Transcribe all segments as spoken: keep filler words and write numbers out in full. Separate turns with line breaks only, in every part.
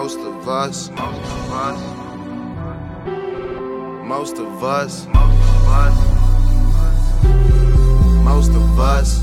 Most of us, most of us, most of us, most of us,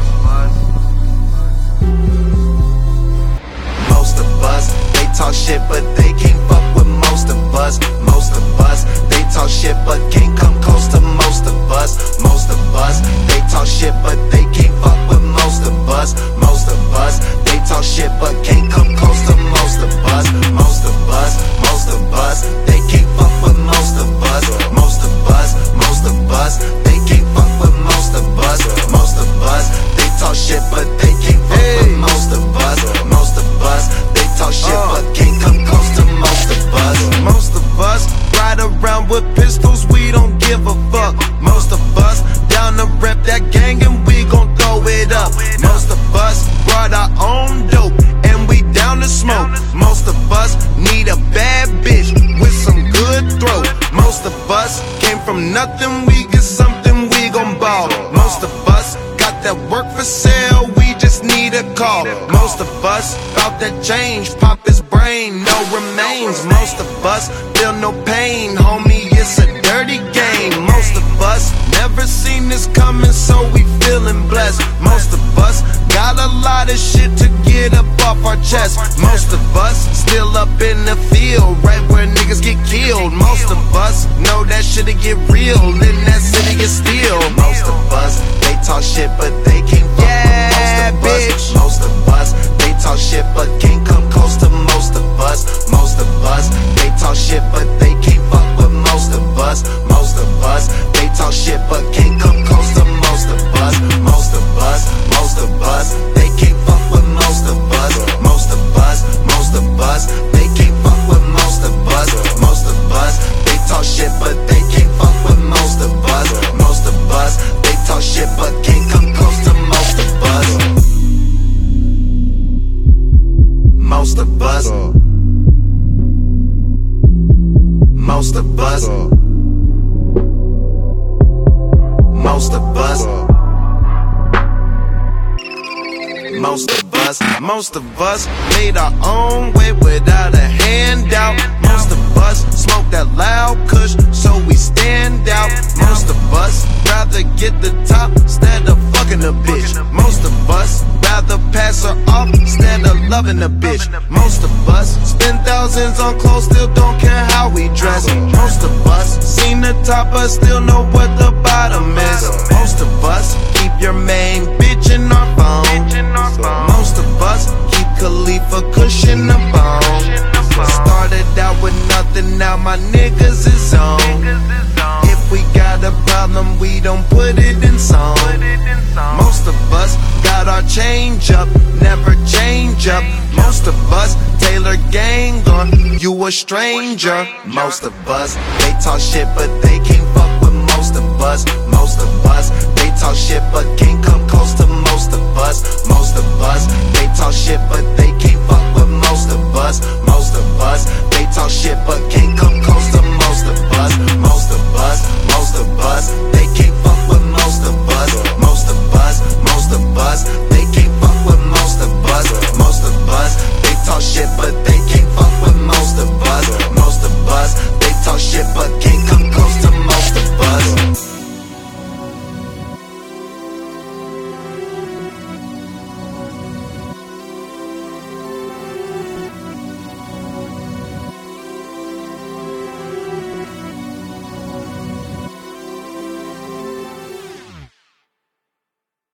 most of us, they talk shit but they can't fuck with most of us. Most of us, they talk shit but can't come close to most of us. Most of us, they talk shit but they can't fuck with most of us. Most of us, they talk shit but can't come close to most of us. Most of us, most of us, they can't fuck with most of us. Most of us, most of us, they can't fuck with most of us. Most of us, they talk shit but they can't fuck with most of us. Most of us, they talk shit but can't come close to most of us. Most of us ride around with pistols, we don't give a fuck. Most of us down to rep that gang and we gon' throw it up. Most of us brought our own dope and we down to smoke. Most of us need a bad bitch with some good throat. Most of us came from nothing, we get something, we gon' ball. Most of us got that work for sale, we just need a call. Most of us bout that change, pop his brain, no remains. Most of us feel no pain, homie, it's a dirty game. Most of us never seen this coming, so we feeling blessed. Most of us got a lot of shit to get up off our chest. Most of us still up in the field, right where niggas get killed. Most of us know that shit'll get real, in that city is still. Most of us, they talk shit but they can't fuck yeah, with most of bitch. us. Most of us, they talk shit but can't come close to most of us. Most of us, they talk shit but they can't fuck with most of us. Most of us, they talk shit but can't come close to most of us. Most of us, most of us, they can't fuck with most of us. Most of us, most of us, they can't fuck with most of us. Most of us, they talk shit but they can't fuck with most of us. Most of us, they talk shit but can't come close to most of us. Most of us. Most of us. Most of us. Most of us, most of us made our own way without a handout. Most of us smoke that loud kush, so we stand out. Most of us rather get the top instead of fucking a bitch. Most of us rather pass her off instead of loving a bitch. Most of us spend thousands on clothes, still don't care how we dress. Most of us seen the top but still know what the bottom is. Most of us keep your main bitch in our phone. Most of us keep Khalifa Kush in the bone. Started out with nothing, now my niggas is on. If we got a problem, we don't put it in song. Most of us got our change up, never change up. Most of us Taylor gang on, you a stranger. Most of us, they talk shit but they can't fuck with most of us. Most of us, they talk shit but can't come close to most of us. Most of us